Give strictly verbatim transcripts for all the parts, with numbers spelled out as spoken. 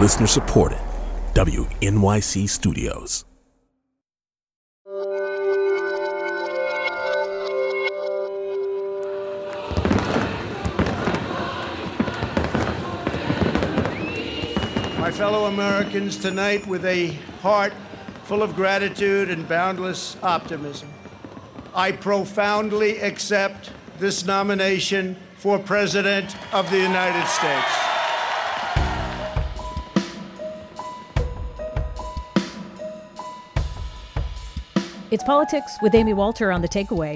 Listener supported. W N Y C Studios. My fellow Americans, tonight, with a heart full of gratitude and boundless optimism, I profoundly accept this nomination for President of the United States. It's Politics with Amy Walter on The Takeaway.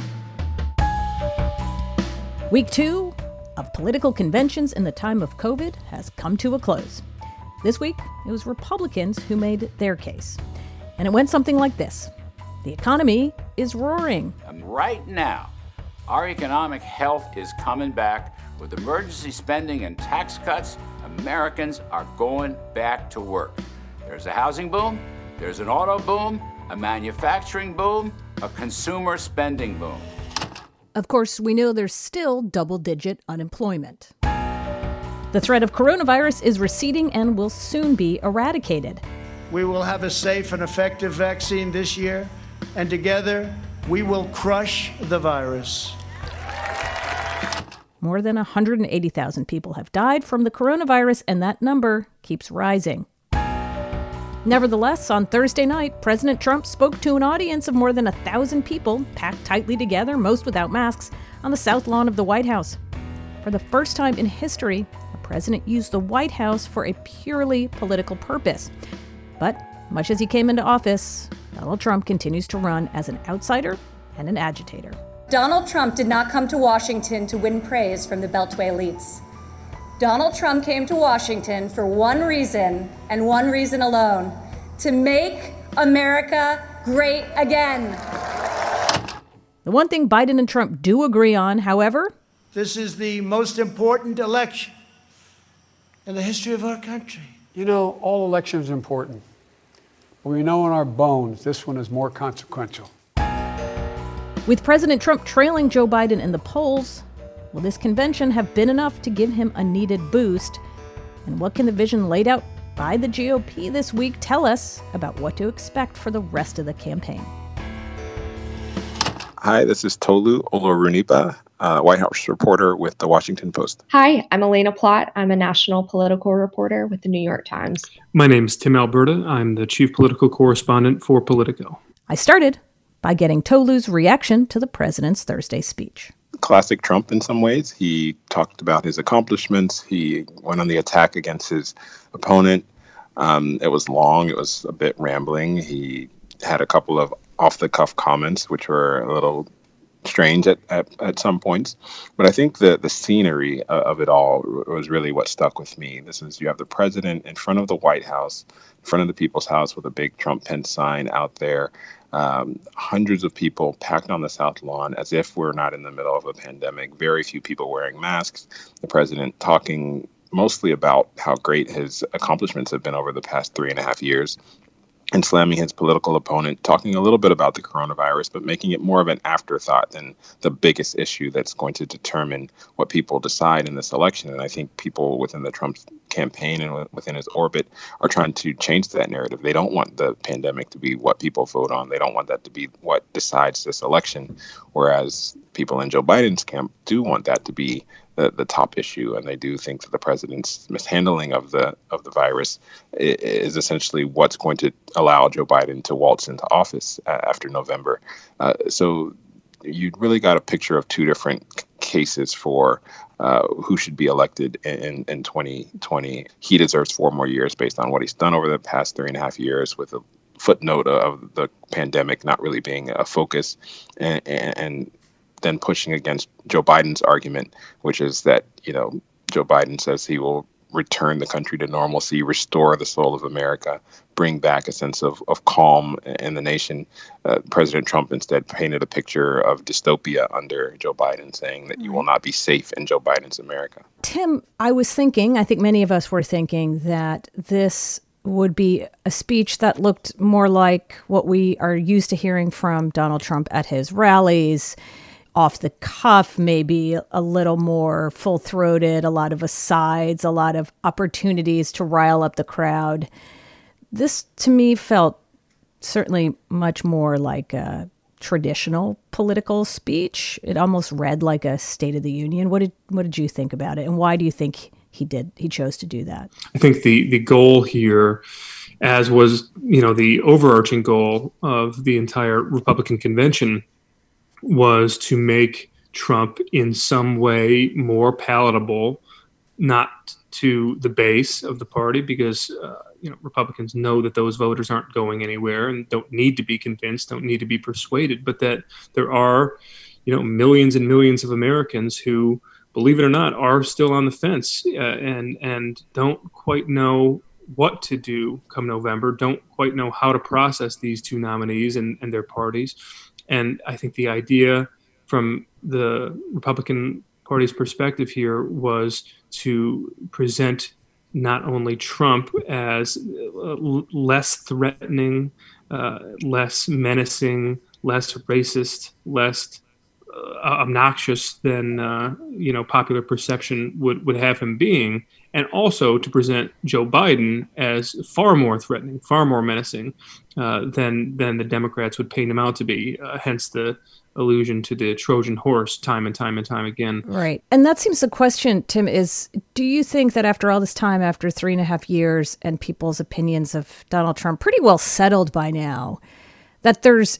Week two of political conventions in the time of COVID has come to a close. This week, it was Republicans who made their case. And it went something like this. The economy is roaring. And right now, our economic health is coming back. With emergency spending and tax cuts, Americans are going back to work. There's a housing boom, there's an auto boom, a manufacturing boom, a consumer spending boom. Of course, we know there's still double-digit unemployment. The threat of coronavirus is receding and will soon be eradicated. We will have a safe and effective vaccine this year, and together we will crush the virus. More than one hundred eighty thousand people have died from the coronavirus, and that number keeps rising. Nevertheless, on Thursday night, President Trump spoke to an audience of more than one thousand people, packed tightly together, most without masks, on the south lawn of the White House. For the first time in history, a president used the White House for a purely political purpose. But much as he came into office, Donald Trump continues to run as an outsider and an agitator. Donald Trump did not come to Washington to win praise from the Beltway elites. Donald Trump came to Washington for one reason, and one reason alone: to make America great again. The one thing Biden and Trump do agree on, however, this is the most important election in the history of our country. You know, all elections are important. But we know in our bones this one is more consequential. With President Trump trailing Joe Biden in the polls, will this convention have been enough to give him a needed boost? And what can the vision laid out by the G O P this week tell us about what to expect for the rest of the campaign? Hi, this is Tolu Olorunipa, uh, White House reporter with The Washington Post. Hi, I'm Elena Plott. I'm a national political reporter with The New York Times. My name's Tim Alberta. I'm the chief political correspondent for Politico. I started by getting Tolu's reaction to the president's Thursday speech. Classic Trump in some ways. He talked about his accomplishments. He went on the attack against his opponent. Um, it was long. It was a bit rambling. He had a couple of off-the-cuff comments, which were a little strange at, at, at some points. But I think the, the scenery of it all was really what stuck with me. This is, you have the president in front of the White House, in front of the People's House with a big Trump Pence sign out there. Um, hundreds of people packed on the South Lawn as if we're not in the middle of a pandemic. Very few people wearing masks. The president talking mostly about how great his accomplishments have been over the past three and a half years. And slamming his political opponent, talking a little bit about the coronavirus, but making it more of an afterthought than the biggest issue that's going to determine what people decide in this election. And I think people within the Trump campaign and within his orbit are trying to change that narrative. They don't want the pandemic to be what people vote on. They don't want that to be what decides this election, whereas people in Joe Biden's camp do want that to be the, the top issue, and they do think that the president's mishandling of the of the virus is essentially what's going to allow Joe Biden to waltz into office after November. Uh, so you really got a picture of two different c- cases for uh, who should be elected in, in twenty twenty. He deserves four more years based on what he's done over the past three and a half years, with a footnote of the pandemic not really being a focus, and, and, and then pushing against Joe Biden's argument, which is that, you know, Joe Biden says he will return the country to normalcy, restore the soul of America, bring back a sense of, of calm in the nation. Uh, President Trump instead painted a picture of dystopia under Joe Biden, saying that you will not be safe in Joe Biden's America. Tim, I was thinking, I think many of us were thinking that this would be a speech that looked more like what we are used to hearing from Donald Trump at his rallies, off the cuff, maybe a little more full throated, a lot of asides, a lot of opportunities to rile up the crowd. This to me felt certainly much more like a traditional political speech. It almost read like a State of the Union. What did what did you think about it, and why do you think he did he chose to do that? I think the the goal here, as was you know the overarching goal of the entire Republican convention, was to make Trump in some way more palatable, not to the base of the party, because uh, you know Republicans know that those voters aren't going anywhere and don't need to be convinced, don't need to be persuaded, but that there are you know millions and millions of Americans who, believe it or not, are still on the fence uh, and and don't quite know what to do come November, don't quite know how to process these two nominees and, and their parties. And I think the idea from the Republican Party's perspective here was to present not only Trump as uh, less threatening, uh, less menacing, less racist, less uh, obnoxious than uh, you know popular perception would, would have him being, and also to present Joe Biden as far more threatening, far more menacing uh, than than the Democrats would paint him out to be. Uh, hence the allusion to the Trojan horse time and time and time again. Right. And that seems the question, Tim, is do you think that after all this time, after three and a half years and people's opinions of Donald Trump pretty well settled by now, that there's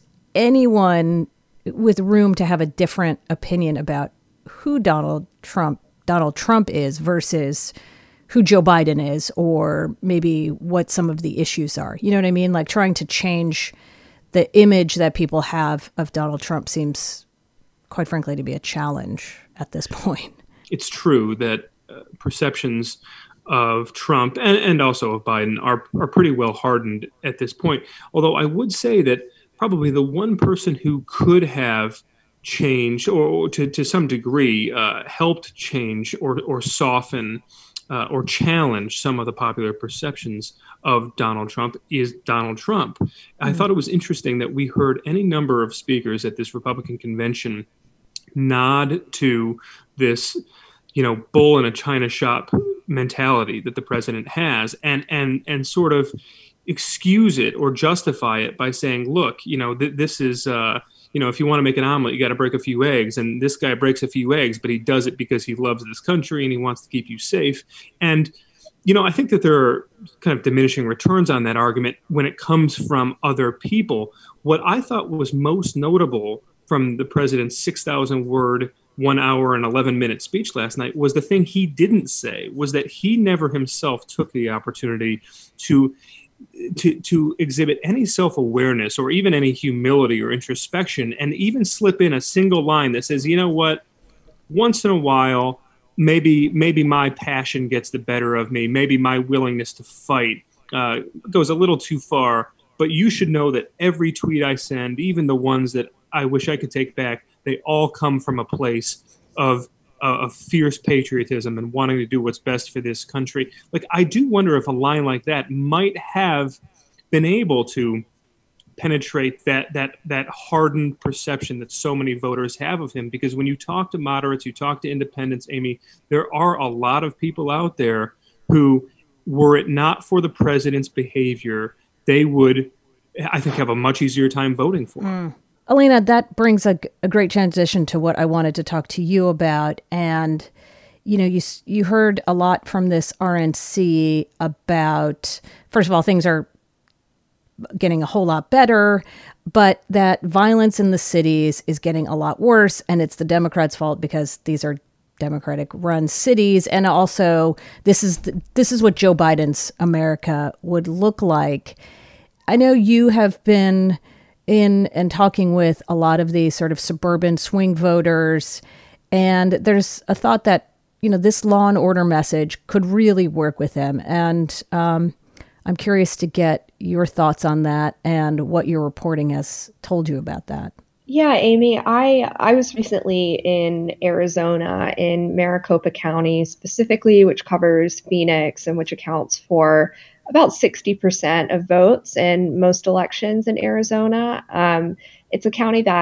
anyone with room to have a different opinion about who Donald Trump Donald Trump is versus who Joe Biden is, or maybe what some of the issues are? You know what I mean? Like trying to change the image that people have of Donald Trump seems, quite frankly, to be a challenge at this point. It's true that uh, perceptions of Trump and, and also of Biden are, are pretty well hardened at this point. Although I would say that probably the one person who could have changed, or, or to, to some degree, uh, helped change or, or soften uh, or challenge some of the popular perceptions of Donald Trump is Donald Trump. Mm-hmm. I thought it was interesting that we heard any number of speakers at this Republican convention nod to this, you know, bull in a china shop mentality that the president has, and and and sort of excuse it or justify it by saying, look, you know, th- this is, uh, you know, if you want to make an omelet, you got to break a few eggs. And this guy breaks a few eggs, but he does it because he loves this country and he wants to keep you safe. And you know, I think that there are kind of diminishing returns on that argument when it comes from other people. What I thought was most notable from the president's six thousand word, one hour and eleven minute speech last night was the thing he didn't say, was that he never himself took the opportunity to to to exhibit any self-awareness or even any humility or introspection, and even slip in a single line that says, you know what, once in a while, Maybe maybe my passion gets the better of me. Maybe my willingness to fight uh, goes a little too far. But you should know that every tweet I send, even the ones that I wish I could take back, they all come from a place of, uh, of fierce patriotism and wanting to do what's best for this country. Like, I do wonder if a line like that might have been able to penetrate that that that hardened perception that so many voters have of him. Because when you talk to moderates, you talk to independents, Amy, there are a lot of people out there who, were it not for the president's behavior, they would, I think, have a much easier time voting for him. Mm. Elena, that brings a, a great transition to what I wanted to talk to you about. And, you know, you you heard a lot from this R N C about, first of all, things are getting a whole lot better, but that violence in the cities is getting a lot worse, and it's the Democrats' fault because these are Democratic-run cities, and also this is the, this is what Joe Biden's America would look like. I know you have been in and talking with a lot of these sort of suburban swing voters, and there's a thought that, you know, this law and order message could really work with them, and um, I'm curious to get your thoughts on that and what your reporting has told you about that. Yeah, Amy, I I was recently in Arizona, in Maricopa County specifically, which covers Phoenix and which accounts for about sixty percent of votes in most elections in Arizona. Um, it's a county that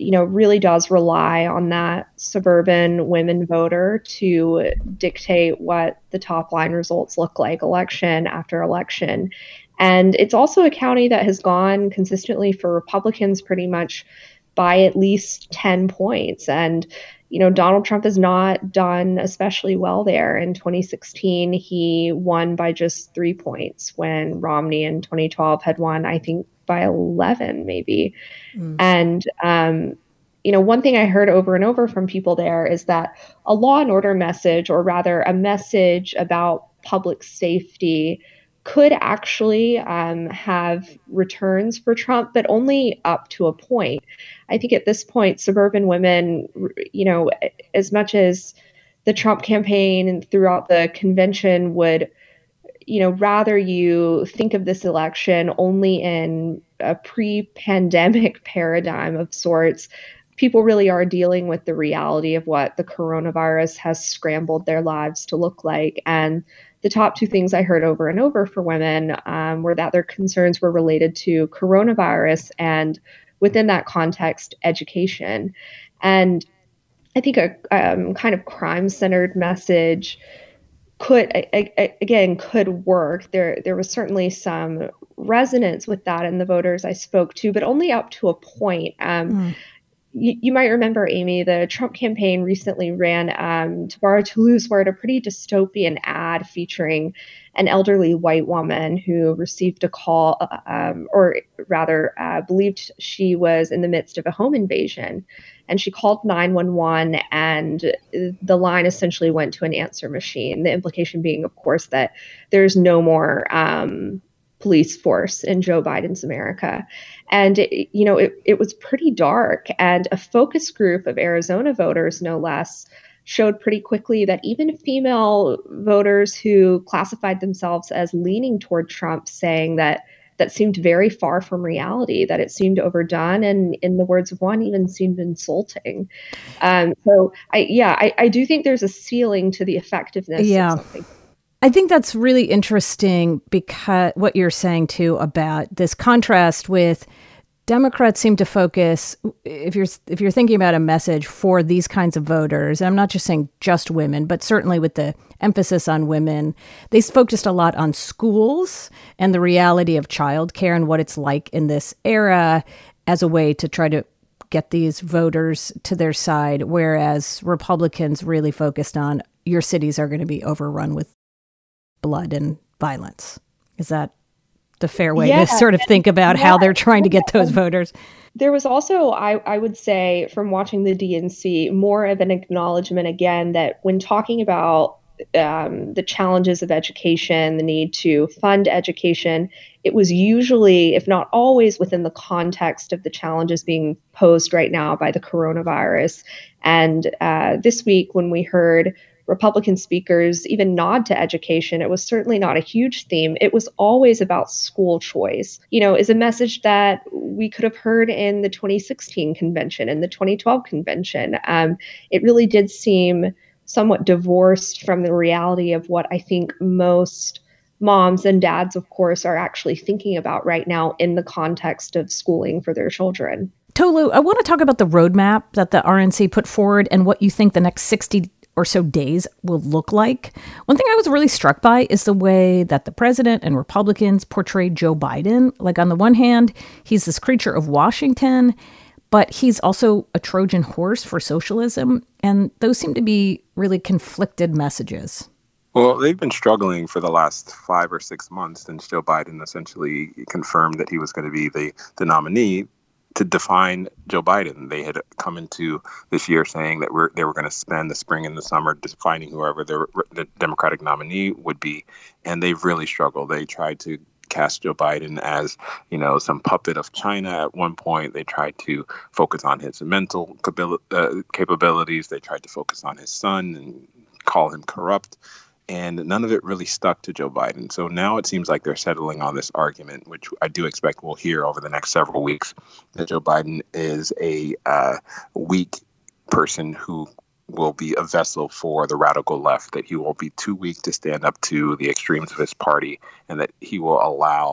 you know, really does rely on that suburban women voter to dictate what the top line results look like election after election. And it's also a county that has gone consistently for Republicans pretty much by at least ten points. And, you know, Donald Trump has not done especially well there. In twenty sixteen, he won by just three points when Romney in twenty twelve had won, I think, by eleven, maybe. Mm. And, um, you know, one thing I heard over and over from people there is that a law and order message, or rather a message about public safety, could actually um, have returns for Trump, but only up to a point. I think at this point, suburban women, you know, as much as the Trump campaign and throughout the convention would, you know, rather you think of this election only in a pre-pandemic paradigm of sorts, people really are dealing with the reality of what the coronavirus has scrambled their lives to look like. And the top two things I heard over and over for women um, were that their concerns were related to coronavirus and, within that context, education. And I think a um, kind of crime-centered message could, I, I, again, could work. There, there was certainly some resonance with that in the voters I spoke to, but only up to a point. Um, mm. You, you might remember, Amy, the Trump campaign recently ran um, Tabara Toulouse, where a pretty dystopian ad featuring an elderly white woman who received a call, um, or rather uh, believed she was in the midst of a home invasion. And she called nine one one, and the line essentially went to an answer machine. The implication being, of course, that there's no more um, police force in Joe Biden's America. And, it, you know, it, it was pretty dark. And a focus group of Arizona voters, no less, showed pretty quickly that even female voters who classified themselves as leaning toward Trump, saying that that seemed very far from reality, that it seemed overdone, and in the words of one, even seemed insulting. Um, so, I, yeah, I, I do think there's a ceiling to the effectiveness yeah. of something. I think that's really interesting, because what you're saying too about this contrast with Democrats seem to focus, if you're if you're thinking about a message for these kinds of voters, and I'm not just saying just women, but certainly with the emphasis on women, they focused a lot on schools and the reality of childcare and what it's like in this era as a way to try to get these voters to their side, whereas Republicans really focused on your cities are going to be overrun with blood and violence. Is that the fair way yeah. to sort of think about yeah. how they're trying to get those voters? There was also, I, I would say, from watching the D N C, more of an acknowledgement, again, that when talking about um, the challenges of education, the need to fund education, it was usually, if not always, within the context of the challenges being posed right now by the coronavirus. And uh, this week, when we heard Republican speakers even nod to education, it was certainly not a huge theme. It was always about school choice, you know, is a message that we could have heard in the twenty sixteen convention and the twenty twelve convention. Um, it really did seem somewhat divorced from the reality of what I think most moms and dads, of course, are actually thinking about right now in the context of schooling for their children. Tolu, I want to talk about the roadmap that the R N C put forward and what you think the next sixty or so days will look like. One thing I was really struck by is the way that the president and Republicans portrayed Joe Biden. Like, on the one hand, he's this creature of Washington, but he's also a Trojan horse for socialism. And those seem to be really conflicted messages. Well, they've been struggling for the last five or six months since Joe Biden essentially confirmed that he was going to be the, the nominee to define Joe Biden. They had come into this year saying that we're, they were going to spend the spring and the summer defining whoever the, the Democratic nominee would be. And they've really struggled. They tried to cast Joe Biden as, you know, some puppet of China at one point. They tried to focus on his mental uh, capabilities. They tried to focus on his son and call him corrupt. And none of it really stuck to Joe Biden. So now it seems like they're settling on this argument, which I do expect we'll hear over the next several weeks, that Joe Biden is a uh, weak person who will be a vessel for the radical left, that he will be too weak to stand up to the extremes of his party, and that he will allow,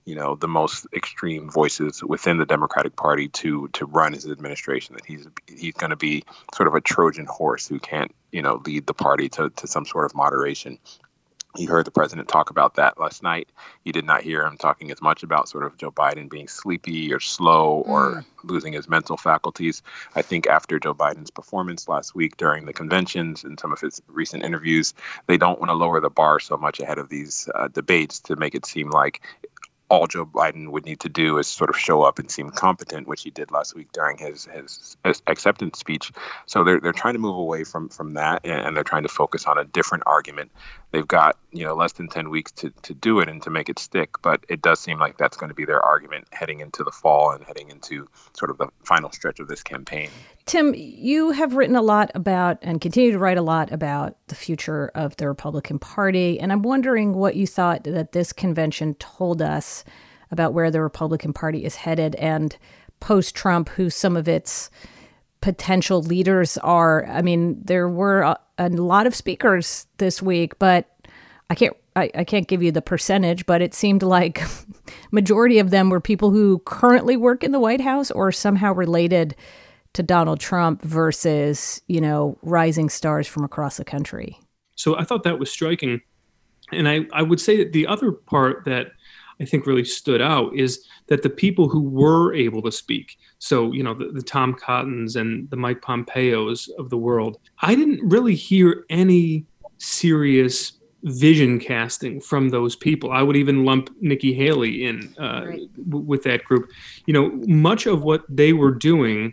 you know, the most extreme voices within the Democratic Party to to run his administration, that he's he's going to be sort of a Trojan horse who can't, you know, lead the party to, to some sort of moderation. You heard the president talk about that last night. You did not hear him talking as much about sort of Joe Biden being sleepy or slow or mm. losing his mental faculties. I think after Joe Biden's performance last week during the conventions and some of his recent interviews, they don't want to lower the bar so much ahead of these uh, debates to make it seem like all Joe Biden would need to do is sort of show up and seem competent, which he did last week during his, his, his acceptance speech. So they're they're trying to move away from from that, and they're trying to focus on a different argument. They've got, you know, less than ten weeks to, to do it and to make it stick, but it does seem like that's going to be their argument heading into the fall and heading into sort of the final stretch of this campaign. Tim, you have written a lot about and continue to write a lot about the future of the Republican Party, and I'm wondering what you thought that this convention told us about where the Republican Party is headed and post-Trump, who some of its potential leaders are. I mean, there were a, a lot of speakers this week, but I can't I, I can't give you the percentage, but it seemed like majority of them were people who currently work in the White House or somehow related to Donald Trump versus, you know, rising stars from across the country. So I thought that was striking. And I, I would say that the other part that I think really stood out is that the people who were able to speak, so, you know, the, the Tom Cottons and the Mike Pompeos of the world, I didn't really hear any serious vision casting from those people. I would even lump Nikki Haley in uh, right. w- with that group. You know, much of what they were doing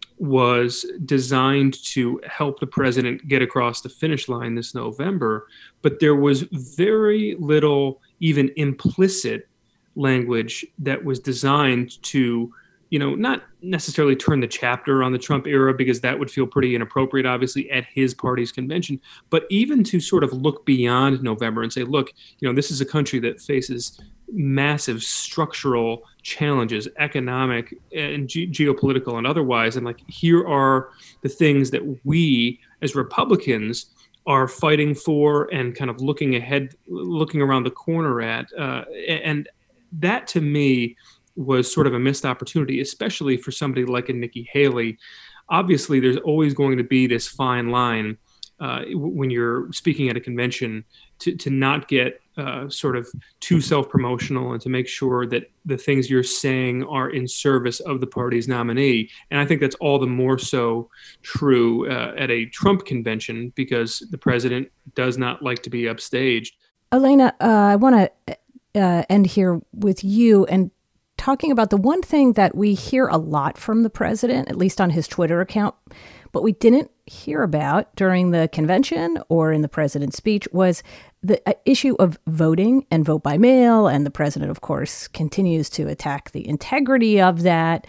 was designed to help the president get across the finish line this November, but there was very little even implicit language that was designed to, you know, not necessarily turn the chapter on the Trump era, because that would feel pretty inappropriate, obviously, at his party's convention, but even to sort of look beyond November and say, look, you know, this is a country that faces massive structural challenges, economic and ge- geopolitical and otherwise. And like, here are the things that we as Republicans are fighting for and kind of looking ahead, looking around the corner at. Uh, and that to me was sort of a missed opportunity, especially for somebody like a Nikki Haley. Obviously, there's always going to be this fine line uh, when you're speaking at a convention to, to not get uh, sort of too self-promotional and to make sure that the things you're saying are in service of the party's nominee. And I think that's all the more so true uh, at a Trump convention, because the president does not like to be upstaged. Elena, uh, I want to uh, end here with you and talking about the one thing that we hear a lot from the president, at least on his Twitter account, but we didn't hear about during the convention or in the president's speech, was the issue of voting and vote by mail. And the president, of course, continues to attack the integrity of that.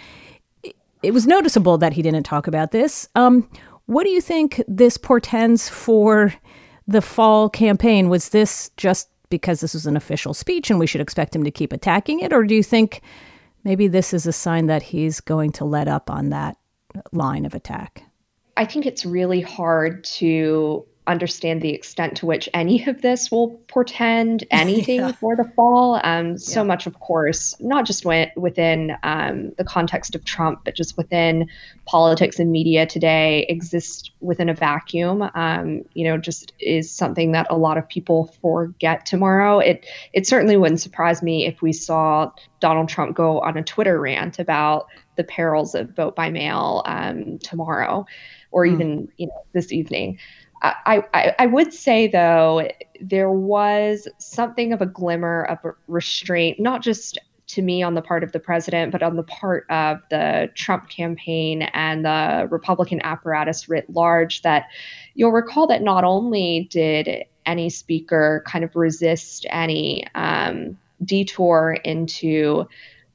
It was noticeable that he didn't talk about this. Um, what do you think this portends for the fall campaign? Was this just because this was an official speech and we should expect him to keep attacking it? Or do you think maybe this is a sign that he's going to let up on that line of attack? I think it's really hard to understand the extent to which any of this will portend anything yeah. for the fall. Um, so yeah. much, of course, not just w- within um, the context of Trump, but just within politics and media today exists within a vacuum. Um, you know, just is something that a lot of people forget tomorrow. It it certainly wouldn't surprise me if we saw Donald Trump go on a Twitter rant about the perils of vote by mail um, tomorrow, or even mm. you know this evening. I, I, I would say, though, there was something of a glimmer of restraint, not just to me on the part of the president, but on the part of the Trump campaign and the Republican apparatus writ large, that you'll recall that not only did any speaker kind of resist any um, detour into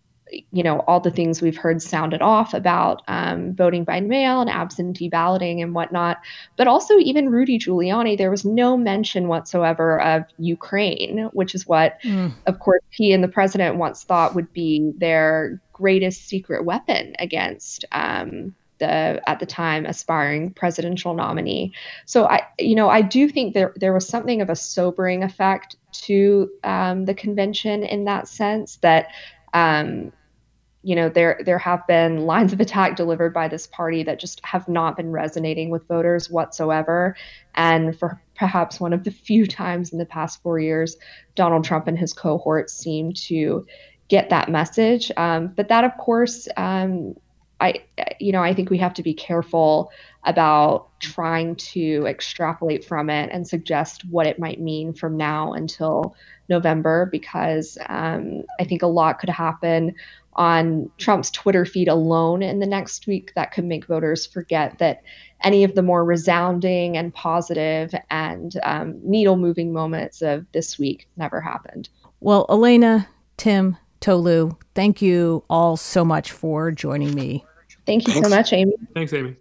you know, all the things we've heard sounded off about um, voting by mail and absentee balloting and whatnot, but also even Rudy Giuliani, there was no mention whatsoever of Ukraine, which is what, mm. of course, he and the president once thought would be their greatest secret weapon against um, the at the time aspiring presidential nominee. So I, you know, I do think there there was something of a sobering effect to um, the convention in that sense that. Um, You know, there there have been lines of attack delivered by this party that just have not been resonating with voters whatsoever. And for perhaps one of the few times in the past four years, Donald Trump and his cohorts seem to get that message. Um, but that, of course, um, I you know, I think we have to be careful about trying to extrapolate from it and suggest what it might mean from now until November, because um, I think a lot could happen on Trump's Twitter feed alone in the next week that could make voters forget that any of the more resounding and positive and um, needle-moving moments of this week never happened. Well, Elena, Tim, Tolu, thank you all so much for joining me. Thank you Thanks. so much, Amy. Thanks, Amy.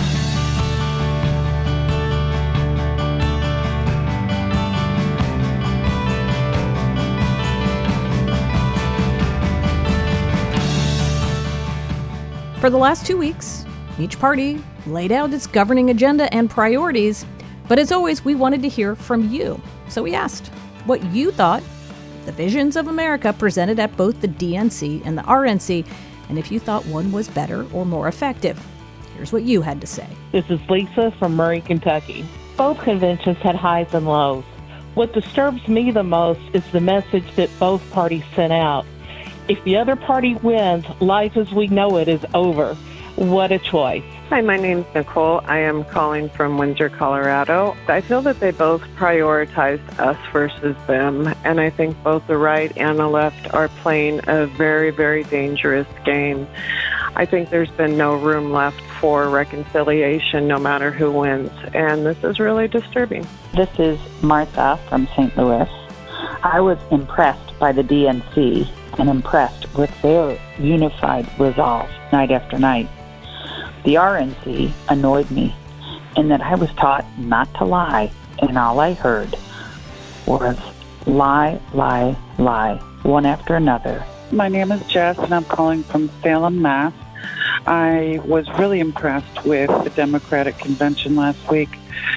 For the last two weeks, each party laid out its governing agenda and priorities, but as always, we wanted to hear from you. So we asked what you thought of the visions of America presented at both the D N C and the R N C, and if you thought one was better or more effective. Here's what you had to say. This is Lisa from Murray, Kentucky. Both conventions had highs and lows. What disturbs me the most is the message that both parties sent out. If the other party wins, life as we know it is over. What a choice. Hi, my name's Nicole. I am calling from Windsor, Colorado. I feel that they both prioritized us versus them, and I think both the right and the left are playing a very, very dangerous game. I think there's been no room left for reconciliation no matter who wins, and this is really disturbing. This is Martha from Saint Louis. I was impressed by the D N C and impressed with their unified resolve night after night. The R N C annoyed me in that I was taught not to lie, and all I heard was lie, lie, lie, one after another. My name is Jess, and I'm calling from Salem, Mass. I was really impressed with the Democratic convention last week.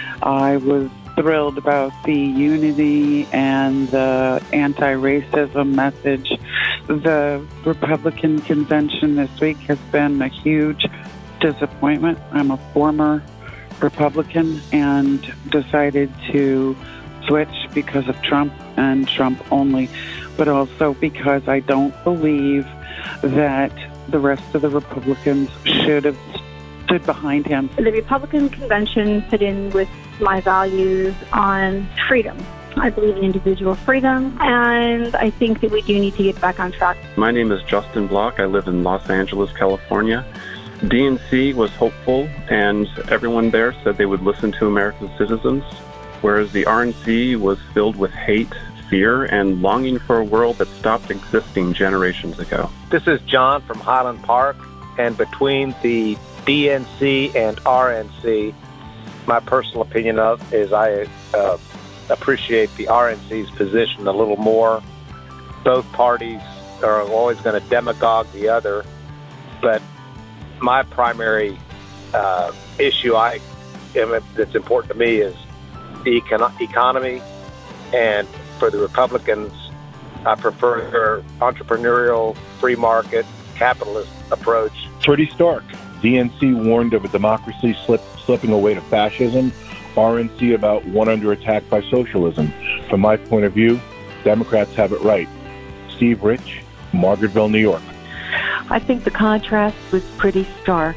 I was thrilled about the unity and the anti-racism message. The Republican convention this week has been a huge disappointment. I'm a former Republican and decided to switch because of Trump and Trump only, but also because I don't believe that the rest of the Republicans should have stood behind him. The Republican convention fit in with my values on freedom. I believe in individual freedom, and I think that we do need to get back on track. My name is Justin Block. I live in Los Angeles, California. D N C was hopeful, and everyone there said they would listen to American citizens, whereas the R N C was filled with hate, fear, and longing for a world that stopped existing generations ago. This is John from Highland Park, and between the D N C and R N C, my personal opinion of is I uh, appreciate the R N C's position a little more. Both parties are always going to demagogue the other, but my primary uh, issue I that's important to me is the econ- economy, and for the Republicans, I prefer their entrepreneurial, free market, capitalist approach. Pretty stark. D N C warned of a democracy slip, slipping away to fascism. R N C about one under attack by socialism. From my point of view, Democrats have it right. Steve Rich, Margaretville, New York. I think the contrast was pretty stark.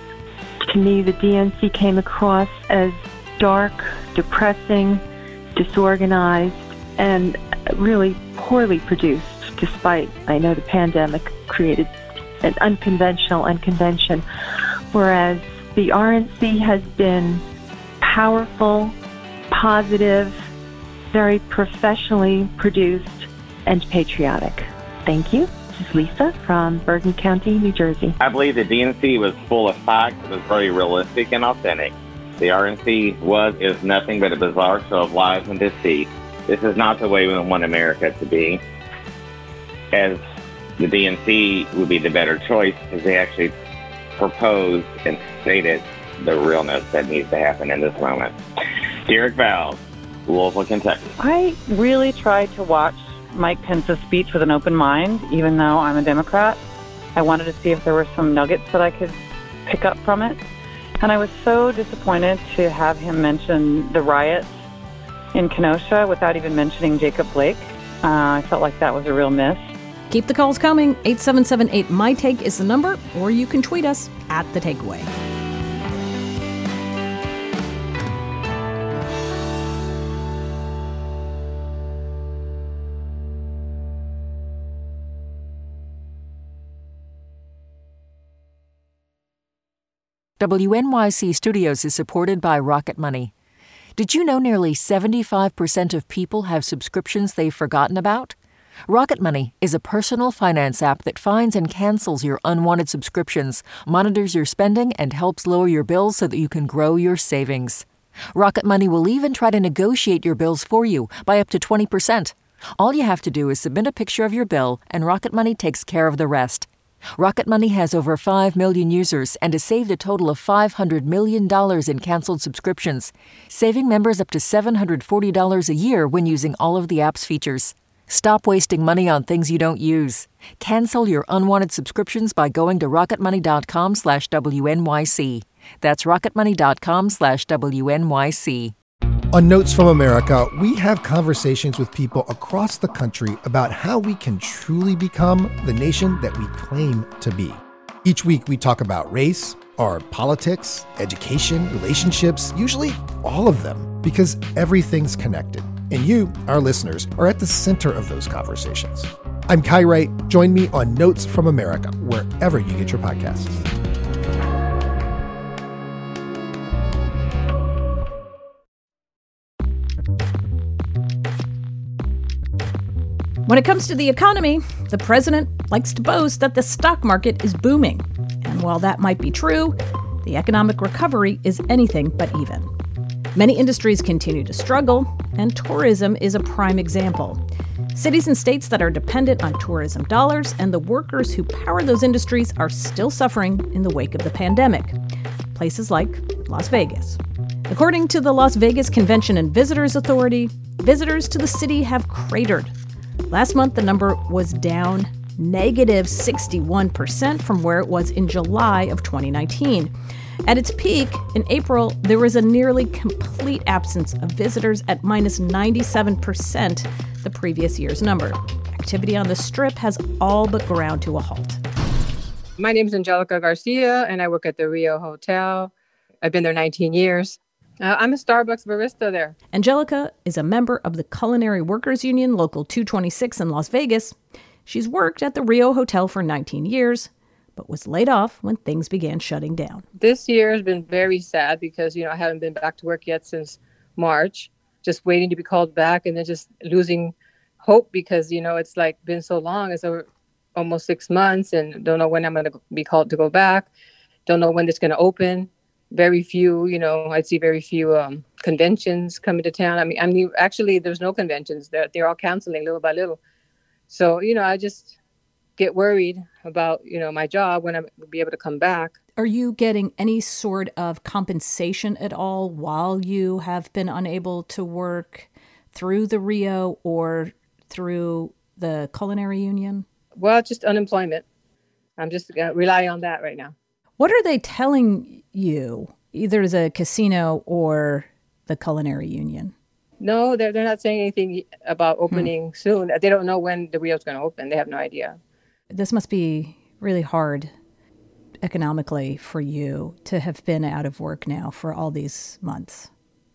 To me, the D N C came across as dark, depressing, disorganized, and really poorly produced, despite, I know, the pandemic created an unconventional unconvention, whereas the R N C has been powerful, positive, very professionally produced, and patriotic. Thank you. This is Lisa from Bergen County, New Jersey. I believe the D N C was full of facts. It was very realistic and authentic. The R N C was, is nothing but a bizarre show of lies and deceit. This is not the way we want America to be. As the D N C would be the better choice because they actually proposed and stated the realness that needs to happen in this moment. Derek Valls, Louisville, Kentucky. I really tried to watch Mike Pence's speech with an open mind, even though I'm a Democrat. I wanted to see if there were some nuggets that I could pick up from it. And I was so disappointed to have him mention the riots in Kenosha without even mentioning Jacob Blake. Uh, I felt like that was a real miss. Keep the calls coming. eight seven seven eight, M Y Take is the number, or you can tweet us at The Takeaway. W N Y C Studios is supported by Rocket Money. Did you know nearly seventy-five percent of people have subscriptions they've forgotten about? Rocket Money is a personal finance app that finds and cancels your unwanted subscriptions, monitors your spending, and helps lower your bills so that you can grow your savings. Rocket Money will even try to negotiate your bills for you by up to twenty percent. All you have to do is submit a picture of your bill, and Rocket Money takes care of the rest. Rocket Money has over five million users and has saved a total of five hundred million dollars in canceled subscriptions, saving members up to seven hundred forty dollars a year when using all of the app's features. Stop wasting money on things you don't use. Cancel your unwanted subscriptions by going to rocketmoney.com slash WNYC. That's rocketmoney.com slash WNYC. On Notes from America, we have conversations with people across the country about how we can truly become the nation that we claim to be. Each week, we talk about race, our politics, education, relationships, usually all of them, because everything's connected. And you, our listeners, are at the center of those conversations. I'm Kai Wright. Join me on Notes from America, wherever you get your podcasts. When it comes to the economy, the president likes to boast that the stock market is booming. And while that might be true, the economic recovery is anything but even. Many industries continue to struggle, and tourism is a prime example. Cities and states that are dependent on tourism dollars and the workers who power those industries are still suffering in the wake of the pandemic. Places like Las Vegas. According to the Las Vegas Convention and Visitors Authority, visitors to the city have cratered. Last month, the number was down negative sixty-one percent from where it was in July of twenty nineteen. At its peak, in April, there was a nearly complete absence of visitors at minus ninety-seven percent, the previous year's number. Activity on the Strip has all but ground to a halt. My name is Angelica Garcia, and I work at the Rio Hotel. I've been there nineteen years. Uh, I'm a Starbucks barista there. Angelica is a member of the Culinary Workers Union, Local two twenty-six in Las Vegas. She's worked at the Rio Hotel for nineteen years, but was laid off when things began shutting down. This year has been very sad because, you know, I haven't been back to work yet since March, just waiting to be called back and then just losing hope because, you know, it's like been so long. It's over almost six months and don't know when I'm going to be called to go back. Don't know when it's going to open. Very few, you know, I see very few um, conventions coming to town. I mean, I mean, actually, there's no conventions. They're, they're all canceling little by little. So, you know, I just get worried about, you know, my job when I'm be able to come back. Are you getting any sort of compensation at all while you have been unable to work through the Rio or through the Culinary Union? Well, just unemployment. I'm just uh, relying on that right now. What are they telling you, either as a casino or the Culinary Union? No, they're, they're not saying anything about opening hmm. soon. They don't know when the Rio's going to open. They have no idea. This must be really hard economically for you to have been out of work now for all these months.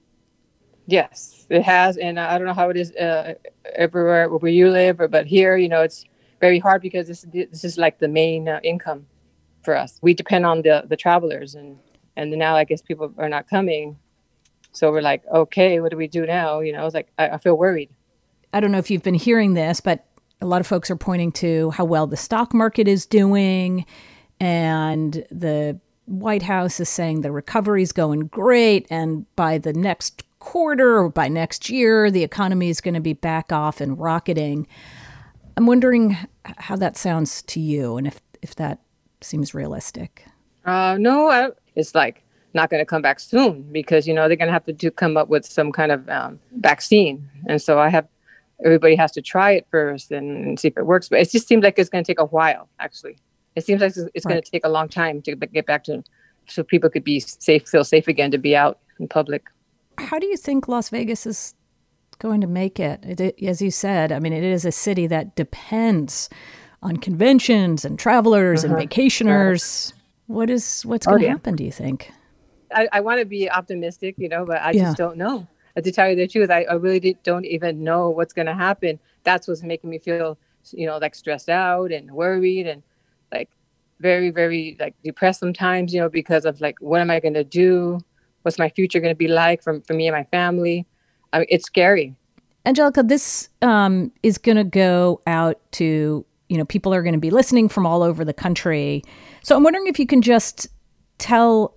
Yes, it has. And I don't know how it is uh, everywhere where you live, but here, you know, it's very hard because this, this is like the main uh, income for us. We depend on the, the travelers, and, and now I guess people are not coming. So we're like, okay, what do we do now? You know, it's like, I, I feel worried. I don't know if you've been hearing this, but a lot of folks are pointing to how well the stock market is doing. And the White House is saying the recovery is going great. And by the next quarter or by next year, the economy is going to be back off and rocketing. I'm wondering how that sounds to you and if, if that seems realistic. Uh, no, I, it's like not going to come back soon because, you know, they're going to have to do, come up with some kind of um, vaccine. And so I have, everybody has to try it first and, and see if it works. But it just seems like it's going to take a while, actually. It seems like it's, it's right. going to take a long time to get back to, so people could be safe, feel safe again to be out in public. How do you think Las Vegas is going to make it? it? As you said, I mean, it is a city that depends on conventions and travelers uh-huh. and vacationers. Right. What is, what's going to oh, yeah. happen, do you think? I, I want to be optimistic, you know, but I yeah. just don't know. To tell you the truth, I, I really don't even know what's going to happen. That's what's making me feel, you know, like stressed out and worried and like very, very like depressed sometimes, you know, because of like, what am I going to do? What's my future going to be like for, for me and my family? I mean, it's scary. Angelica, this um, is going to go out to, you know, people are going to be listening from all over the country. So I'm wondering if you can just tell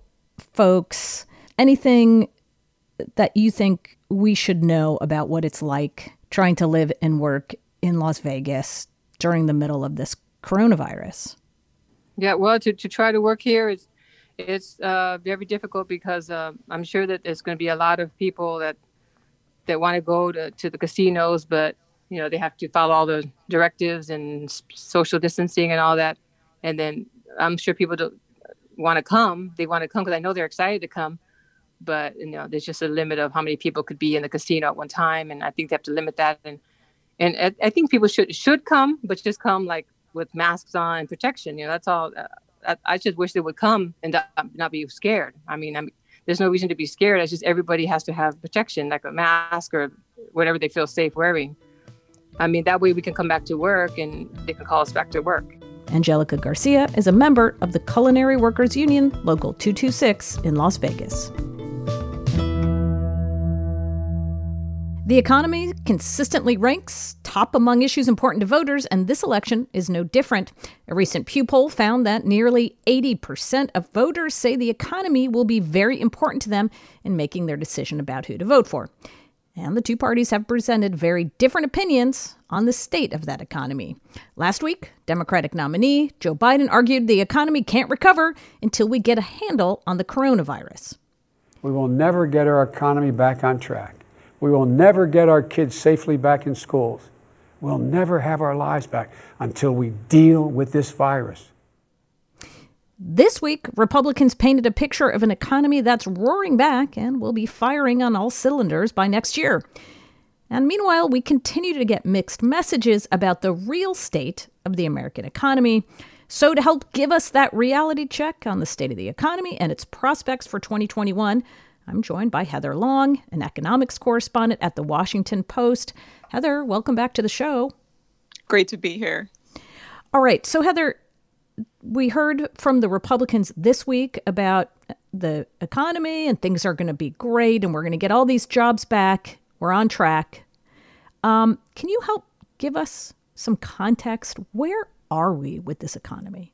folks anything that you think we should know about what it's like trying to live and work in Las Vegas during the middle of this coronavirus. Yeah, well, to, to try to work here, it's, it's uh, very difficult because uh, I'm sure that there's going to be a lot of people that that want to go to, to the casinos, but, you know, they have to follow all the directives and social distancing and all that. And then I'm sure people don't want to come. They want to come because I know they're excited to come. But, you know, there's just a limit of how many people could be in the casino at one time. And I think they have to limit that. And and I, I think people should should come, but just come like with masks on and protection. You know, that's all. Uh, I, I just wish they would come and not, not be scared. I mean, I mean, there's no reason to be scared. It's just everybody has to have protection, like a mask or whatever they feel safe wearing. I mean, that way we can come back to work and they can call us back to work. Angelica Garcia is a member of the Culinary Workers Union, Local two two six in Las Vegas. The economy consistently ranks top among issues important to voters, and this election is no different. A recent Pew poll found that nearly eighty percent of voters say the economy will be very important to them in making their decision about who to vote for. And the two parties have presented very different opinions on the state of that economy. Last week, Democratic nominee Joe Biden argued the economy can't recover until we get a handle on the coronavirus. We will never get our economy back on track. We will never get our kids safely back in schools. We'll never have our lives back until we deal with this virus. This week, Republicans painted a picture of an economy that's roaring back and will be firing on all cylinders by next year. And meanwhile, we continue to get mixed messages about the real state of the American economy. So to help give us that reality check on the state of the economy and its prospects for twenty twenty-one, I'm joined by Heather Long, an economics correspondent at The Washington Post. Heather, welcome back to the show. Great to be here. All right. So, Heather, we heard from the Republicans this week about the economy and things are going to be great and we're going to get all these jobs back. We're on track. Um, can you help give us some context? Where are we with this economy?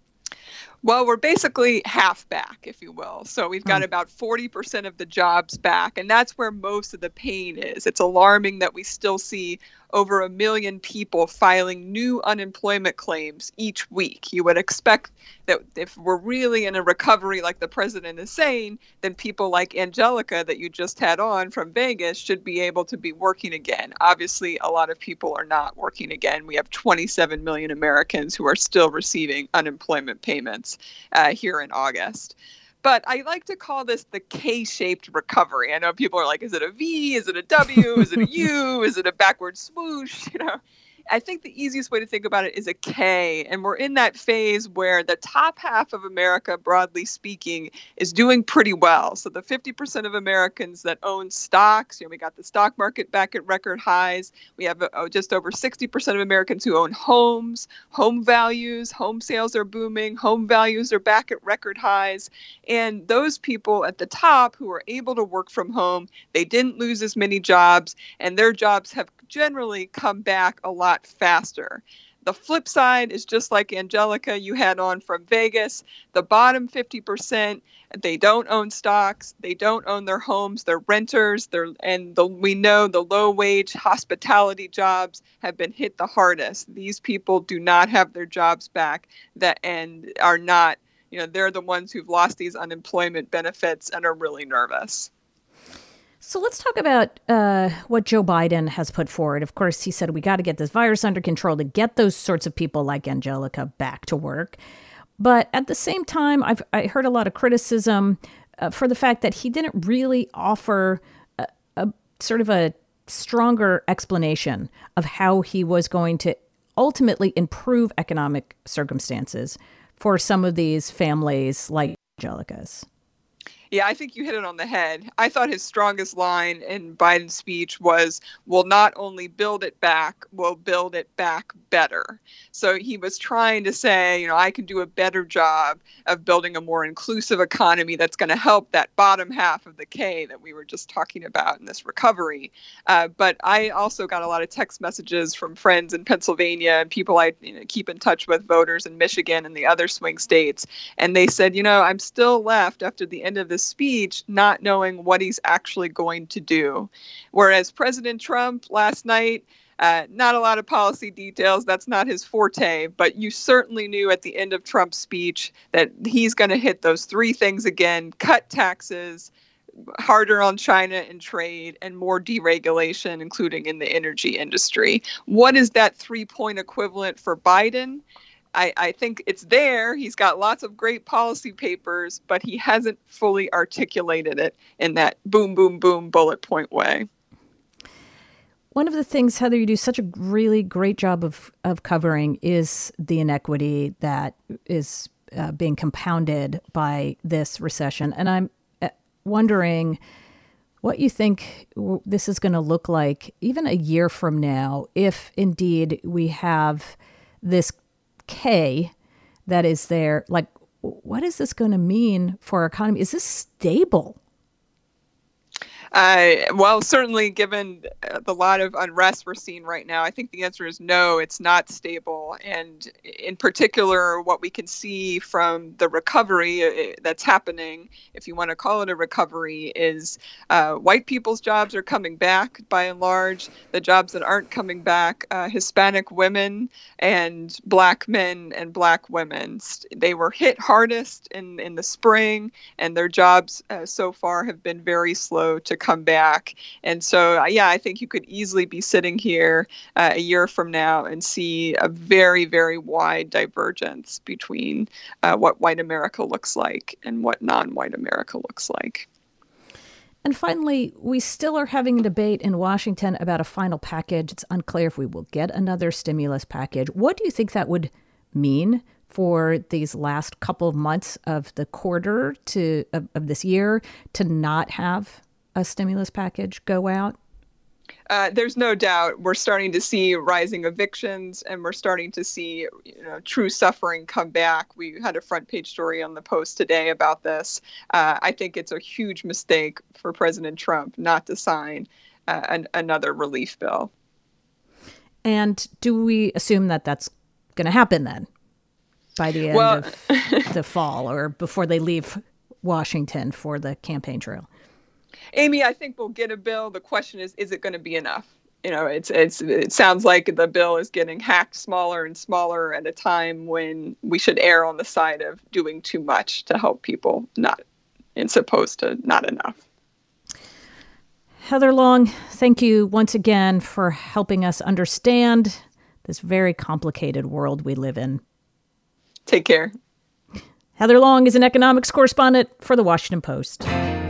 Well, we're basically half back, if you will. So we've got about forty percent of the jobs back, and that's where most of the pain is. It's alarming that we still see over a million people filing new unemployment claims each week. You would expect that if we're really in a recovery like the president is saying, then people like Angelica that you just had on from Vegas should be able to be working again. Obviously, a lot of people are not working again. We have twenty-seven million Americans who are still receiving unemployment payments uh, here in August. But I like to call this the K-shaped recovery. I know people are like, is it a V? Is it a W? Is it a U? Is it a backward swoosh? You know, I think the easiest way to think about it is a K. And we're in that phase where the top half of America, broadly speaking, is doing pretty well. So the fifty percent of Americans that own stocks, you know, we got the stock market back at record highs. We have uh, just over sixty percent of Americans who own homes, home values, home sales are booming, home values are back at record highs. And those people at the top who are able to work from home, they didn't lose as many jobs, and their jobs have generally come back a lot faster. The flip side is just like Angelica you had on from Vegas. The bottom fifty percent, they don't own stocks, they don't own their homes, they're renters, they're and the, we know the low-wage hospitality jobs have been hit the hardest. These people do not have their jobs back that and are not You know, they're the ones who've lost these unemployment benefits and are really nervous. So let's talk about uh, what Joe Biden has put forward. Of course, he said we got to get this virus under control to get those sorts of people like Angelica back to work. But at the same time, I've I heard a lot of criticism uh, for the fact that he didn't really offer a, a sort of a stronger explanation of how he was going to ultimately improve economic circumstances for some of these families like Angelica's. Yeah, I think you hit it on the head. I thought his strongest line in Biden's speech was, we'll not only build it back, we'll build it back better. So he was trying to say, you know, I can do a better job of building a more inclusive economy that's going to help that bottom half of the K that we were just talking about in this recovery. Uh, but I also got a lot of text messages from friends in Pennsylvania and people I you know, keep in touch with, voters in Michigan and the other swing states. And they said, you know, I'm still left after the end of this speech not knowing what he's actually going to do. Whereas President Trump last night, uh, not a lot of policy details. That's not his forte. But you certainly knew at the end of Trump's speech that he's going to hit those three things again: cut taxes, harder on China and trade, and more deregulation, including in the energy industry. What is that three-point equivalent for Biden? I, I think it's there. He's got lots of great policy papers, but he hasn't fully articulated it in that boom, boom, boom bullet point way. One of the things, Heather, you do such a really great job of, of covering is the inequity that is uh, being compounded by this recession. And I'm wondering what you think this is going to look like even a year from now, if indeed we have this K that is there. Like, what is this going to mean for our economy? Is this stable? Uh, well, certainly given the lot of unrest we're seeing right now, I think the answer is no, it's not stable. And in particular, what we can see from the recovery that's happening, if you want to call it a recovery, is uh, white people's jobs are coming back by and large. The jobs that aren't coming back, uh, Hispanic women and black men and black women, they were hit hardest in, in the spring, and their jobs uh, so far have been very slow to come back. And so, yeah, I think you could easily be sitting here uh, a year from now and see a very, very wide divergence between uh, what white America looks like and what non-white America looks like. And finally, we still are having a debate in Washington about a final package. It's unclear if we will get another stimulus package. What do you think that would mean for these last couple of months of the quarter to of, of this year to not have a stimulus package go out? Uh, there's no doubt we're starting to see rising evictions, and we're starting to see, you know, true suffering come back. We had a front page story on the Post today about this. Uh, I think it's a huge mistake for President Trump not to sign uh, an, another relief bill. And do we assume that that's going to happen then by the end well, of the fall or before they leave Washington for the campaign trail? Amy, I think we'll get a bill. The question is, is it going to be enough? You know, it's it's it sounds like the bill is getting hacked smaller and smaller at a time when we should err on the side of doing too much to help people, not as opposed to not enough. Heather Long, thank you once again for helping us understand this very complicated world we live in. Take care. Heather Long is an economics correspondent for The Washington Post.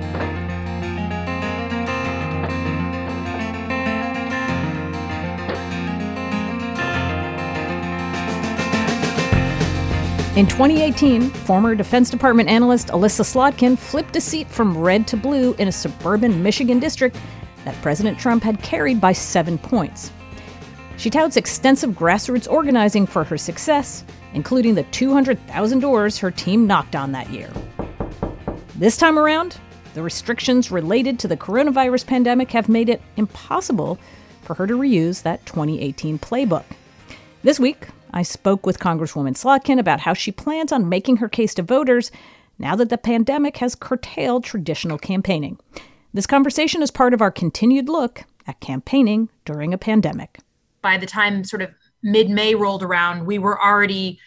In twenty eighteen, former Defense Department analyst Elissa Slotkin flipped a seat from red to blue in a suburban Michigan district that President Trump had carried by seven points. She touts extensive grassroots organizing for her success, including the two hundred thousand doors her team knocked on that year. This time around, the restrictions related to the coronavirus pandemic have made it impossible for her to reuse that twenty eighteen playbook. This week, I spoke with Congresswoman Slotkin about how she plans on making her case to voters now that the pandemic has curtailed traditional campaigning. This conversation is part of our continued look at campaigning during a pandemic. By the time sort of mid-May rolled around, we were already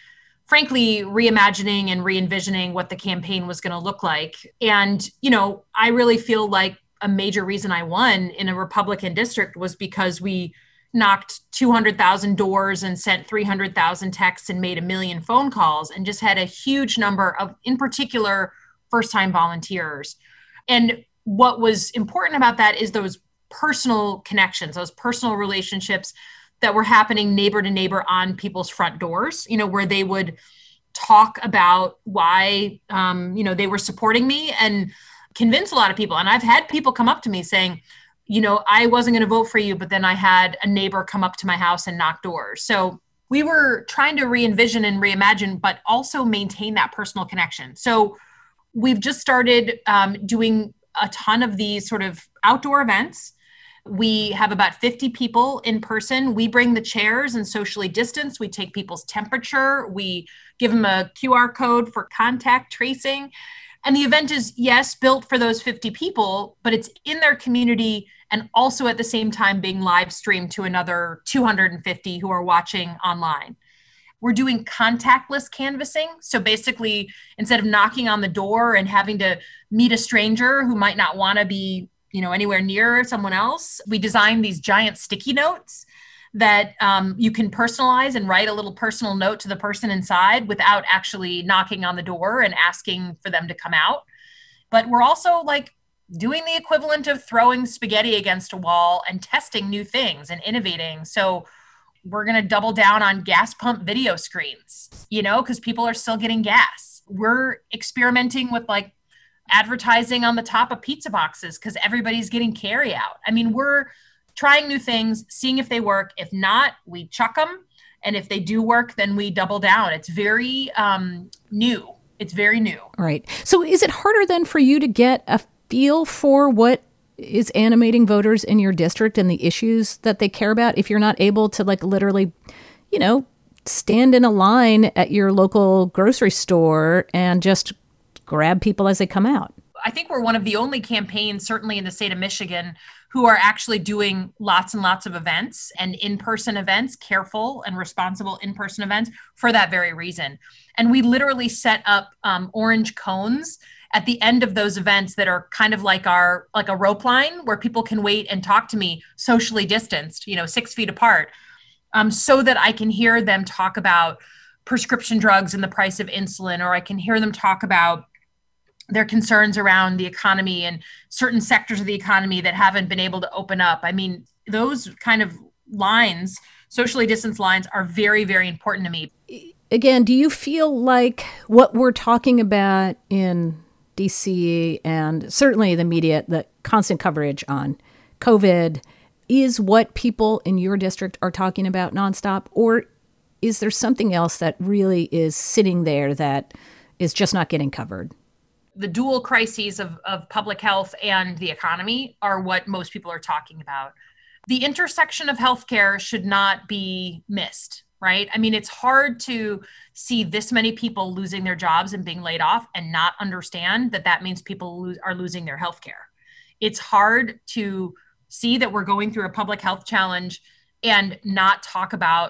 frankly, reimagining and re-envisioning what the campaign was going to look like. And, you know, I really feel like a major reason I won in a Republican district was because we knocked two hundred thousand doors and sent three hundred thousand texts and made a million phone calls and just had a huge number of, in particular, first-time volunteers. And what was important about that is those personal connections, those personal relationships that were happening neighbor to neighbor on people's front doors, you know, where they would talk about why, um, you know, they were supporting me and convince a lot of people. And I've had people come up to me saying, you know, I wasn't going to vote for you, but then I had a neighbor come up to my house and knock doors. So we were trying to re-envision and reimagine, but also maintain that personal connection. So we've just started um, doing a ton of these sort of outdoor events. We have about fifty people in person. We bring the chairs and socially distance. We take people's temperature. We give them a Q R code for contact tracing. And the event is, yes, built for those fifty people, but it's in their community and also at the same time being live streamed to another two hundred fifty who are watching online. We're doing contactless canvassing. So basically, instead of knocking on the door and having to meet a stranger who might not want to be, you know, anywhere near someone else, we designed these giant sticky notes that um, you can personalize and write a little personal note to the person inside without actually knocking on the door and asking for them to come out. But we're also like doing the equivalent of throwing spaghetti against a wall and testing new things and innovating. So we're going to double down on gas pump video screens, you know, because people are still getting gas. We're experimenting with like advertising on the top of pizza boxes because everybody's getting carry out. I mean, we're trying new things, seeing if they work. If not, we chuck them. And if they do work, then we double down. It's very um, new. It's very new. Right. So is it harder then for you to get a feel for what is animating voters in your district and the issues that they care about if you're not able to like literally, you know, stand in a line at your local grocery store and just grab people as they come out? I think we're one of the only campaigns, certainly in the state of Michigan, who are actually doing lots and lots of events and in-person events, careful and responsible in-person events for that very reason. And we literally set up um, orange cones at the end of those events that are kind of like our, like a rope line where people can wait and talk to me socially distanced, you know, six feet apart, um, so that I can hear them talk about prescription drugs and the price of insulin, or I can hear them talk about their concerns around the economy and certain sectors of the economy that haven't been able to open up. I mean, those kind of lines, socially distanced lines, are very, very important to me. Again, do you feel like what we're talking about in D C and certainly the media, the constant coverage on COVID, is what people in your district are talking about nonstop? Or is there something else that really is sitting there that is just not getting covered? The dual crises of, of public health and the economy are what most people are talking about. The intersection of healthcare should not be missed, right? I mean, it's hard to see this many people losing their jobs and being laid off and not understand that that means people lose, are losing their healthcare. It's hard to see that we're going through a public health challenge and not talk about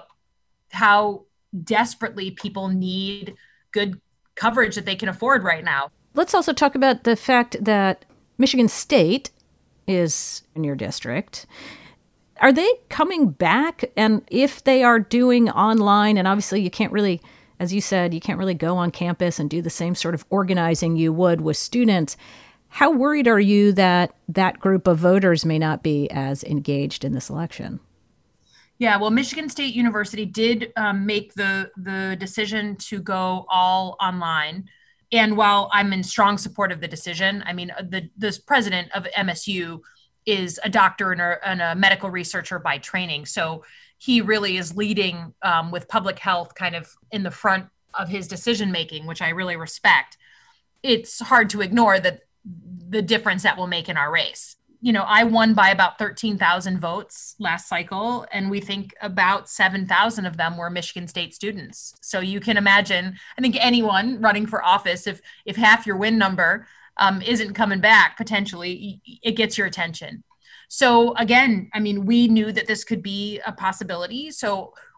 how desperately people need good coverage that they can afford right now. Let's also talk about the fact that Michigan State is in your district. Are they coming back? And if they are doing online, and obviously you can't really, as you said, you can't really go on campus and do the same sort of organizing you would with students, how worried are you that that group of voters may not be as engaged in this election? Yeah, well, Michigan State University did um, make the the decision to go all online. And while I'm in strong support of the decision, I mean, the this president of M S U is a doctor and a, and a medical researcher by training. So he really is leading um, with public health kind of in the front of his decision making, which I really respect. It's hard to ignore that the difference that will make in our race. You know, I won by about thirteen thousand votes last cycle, and we think about seven thousand of them were Michigan State students. So you can imagine, I think anyone running for office, if if half your win number um, isn't coming back, potentially, it gets your attention. So again, I mean, we knew that this could be a possibility. So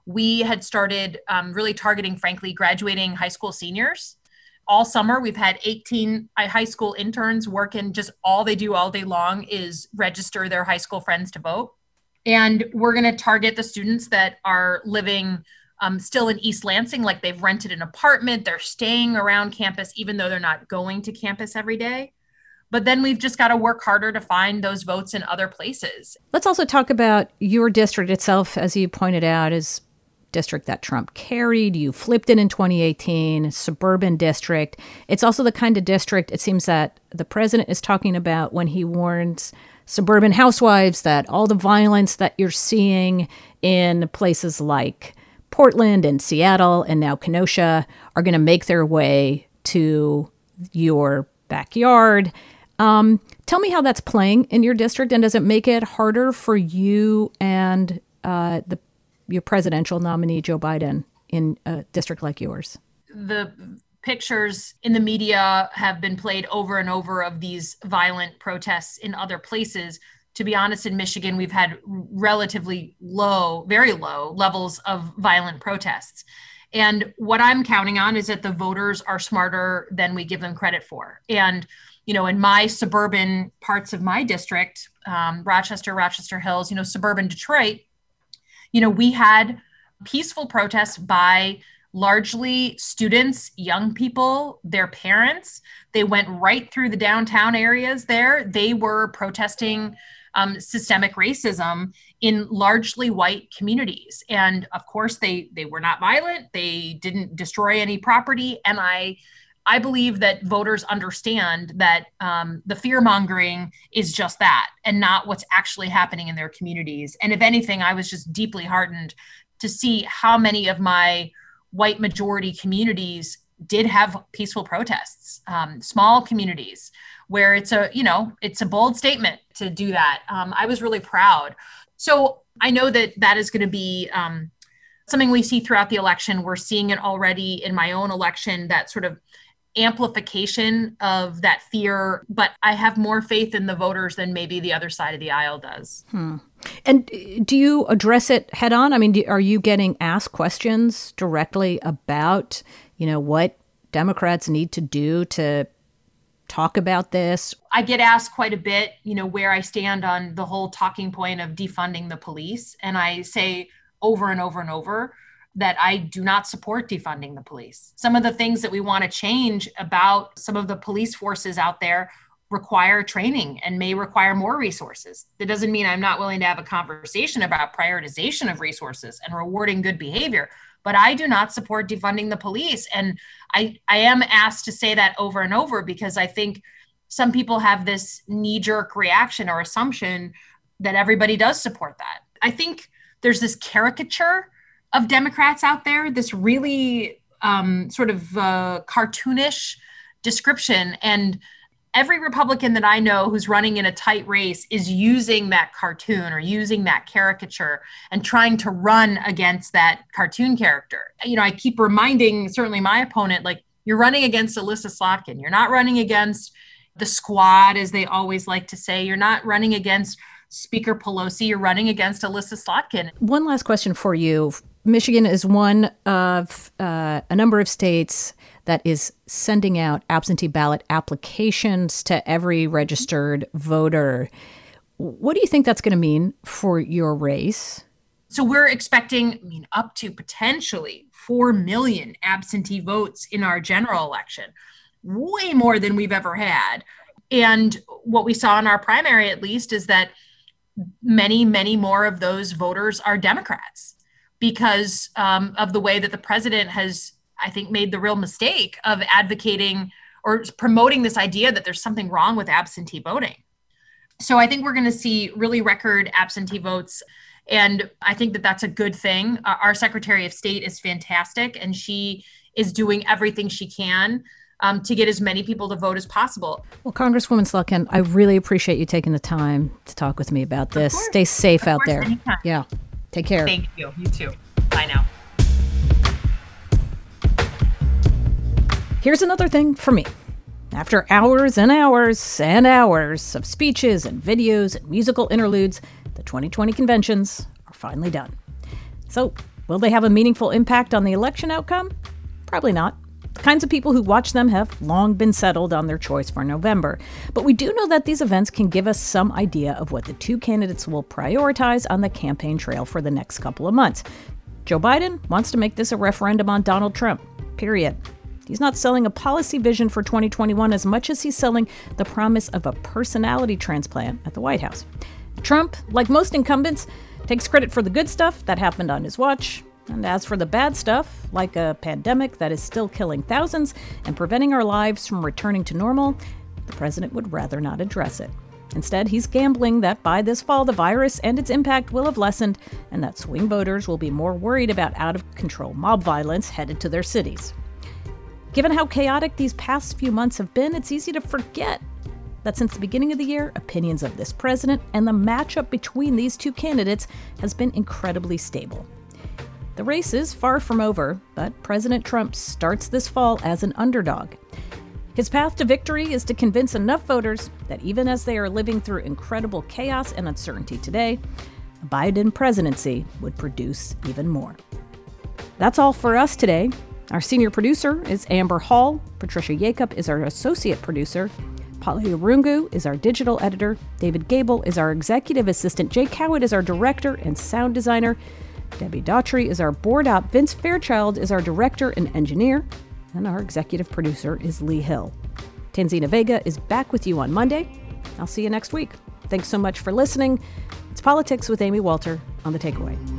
we had started um, really targeting, frankly, graduating high school seniors. All summer, we've had eighteen high school interns working. Just all they do all day long is register their high school friends to vote. And we're going to target the students that are living um, still in East Lansing, like they've rented an apartment, they're staying around campus, even though they're not going to campus every day. But then we've just got to work harder to find those votes in other places. Let's also talk about your district itself, as you pointed out, is district that Trump carried. You flipped it in twenty eighteen, suburban district. It's also the kind of district, it seems, that the president is talking about when he warns suburban housewives that all the violence that you're seeing in places like Portland and Seattle and now Kenosha are going to make their way to your backyard. Um, tell me how that's playing in your district, and does it make it harder for you and uh, the your presidential nominee, Joe Biden, in a district like yours? The pictures in the media have been played over and over of these violent protests in other places. To be honest, in Michigan, we've had relatively low, very low levels of violent protests. And what I'm counting on is that the voters are smarter than we give them credit for. And, you know, in my suburban parts of my district, um, Rochester, Rochester Hills, you know, suburban Detroit, you know, we had peaceful protests by largely students, young people, their parents. They went right through the downtown areas there. They were protesting um, systemic racism in largely white communities. And of course, they they were not violent. They didn't destroy any property. And I I believe that voters understand that um, the fear-mongering is just that and not what's actually happening in their communities. And if anything, I was just deeply heartened to see how many of my white majority communities did have peaceful protests, um, small communities where it's a, you know, it's a bold statement to do that. Um, I was really proud. So I know that that is going to be um, something we see throughout the election. We're seeing it already in my own election, that sort of amplification of that fear, but I have more faith in the voters than maybe the other side of the aisle does. Hmm. And do you address it head on? I mean, do, are you getting asked questions directly about, you know, what Democrats need to do to talk about this? I get asked quite a bit, you know, where I stand on the whole talking point of defunding the police. And I say over and over and over that I do not support defunding the police. Some of the things that we want to change about some of the police forces out there require training and may require more resources. That doesn't mean I'm not willing to have a conversation about prioritization of resources and rewarding good behavior, but I do not support defunding the police. And I, I am asked to say that over and over because I think some people have this knee-jerk reaction or assumption that everybody does support that. I think there's this caricature of Democrats out there, this really um, sort of uh, cartoonish description. And every Republican that I know who's running in a tight race is using that cartoon or using that caricature and trying to run against that cartoon character. You know, I keep reminding certainly my opponent, like, you're running against Elissa Slotkin. You're not running against the squad, as they always like to say. You're not running against Speaker Pelosi. You're running against Elissa Slotkin. One last question for you. Michigan is one of uh, a number of states that is sending out absentee ballot applications to every registered voter. What do you think that's going to mean for your race? So we're expecting, I mean, up to potentially four million absentee votes in our general election, way more than we've ever had. And what we saw in our primary, at least, is that many, many more of those voters are Democrats because um, of the way that the president has, I think, made the real mistake of advocating or promoting this idea that there's something wrong with absentee voting. So I think we're going to see really record absentee votes. And I think that that's a good thing. Uh, our Secretary of State is fantastic, and she is doing everything she can um, to get as many people to vote as possible. Well, Congresswoman Slotkin, I really appreciate you taking the time to talk with me about this. Stay safe of out course, there. Anytime. Yeah. Take care. Thank you. You too. Bye now. Here's another thing for me. After hours and hours and hours of speeches and videos and musical interludes, the twenty twenty conventions are finally done. So Will they have a meaningful impact on the election outcome? Probably not. The kinds of people who watch them have long been settled on their choice for November. But we do know that these events can give us some idea of what the two candidates will prioritize on the campaign trail for the next couple of months. Joe Biden wants to make this a referendum on Donald Trump, period. He's not selling a policy vision for twenty twenty-one as much as he's selling the promise of a personality transplant at the White House. Trump, like most incumbents, takes credit for the good stuff that happened on his watch. And as for the bad stuff, like a pandemic that is still killing thousands and preventing our lives from returning to normal, the president would rather not address it. Instead, he's gambling that by this fall, the virus and its impact will have lessened and that swing voters will be more worried about out-of-control mob violence headed to their cities. Given how chaotic these past few months have been, it's easy to forget that since the beginning of the year, opinions of this president and the matchup between these two candidates has been incredibly stable. The race is far from over, but President Trump starts this fall as an underdog. His path to victory is to convince enough voters that even as they are living through incredible chaos and uncertainty today, a Biden presidency would produce even more. That's all for us today. Our senior producer is Amber Hall. Patricia Yacob is our associate producer. Polly Arungu is our digital editor. David Gable is our executive assistant. Jake Howard is our director and sound designer. Debbie Daughtry is our board op. Vince Fairchild is our director and engineer. And our executive producer is Lee Hill. Tanzina Vega is back with you on Monday. I'll see you next week. Thanks so much for listening. It's Politics with Amy Walter on The Takeaway.